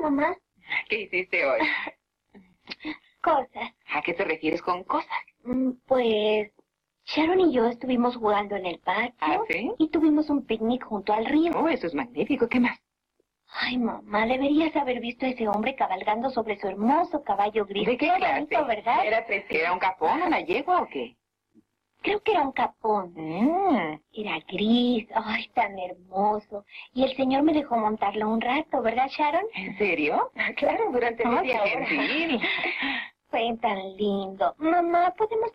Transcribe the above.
mamá. ¿Qué hiciste hoy? Cosas. ¿A qué te refieres con cosas? Pues Sharon y yo estuvimos jugando en el patio. ¿Ah, sí? Y tuvimos un picnic junto al río. Oh, eso es magnífico. ¿Qué más? Ay, mamá, deberías haber visto a ese hombre cabalgando sobre su hermoso caballo gris. ¿De qué clase? Bonito, ¿verdad? ¿Era un capón, una yegua o qué? Creo que era un capón. Era gris, ay, tan hermoso. Y el señor me dejó montarlo un rato, ¿verdad, Sharon? ¿En serio? Claro, durante media hora. Gentil. Fue tan lindo. Mamá, ¿podemos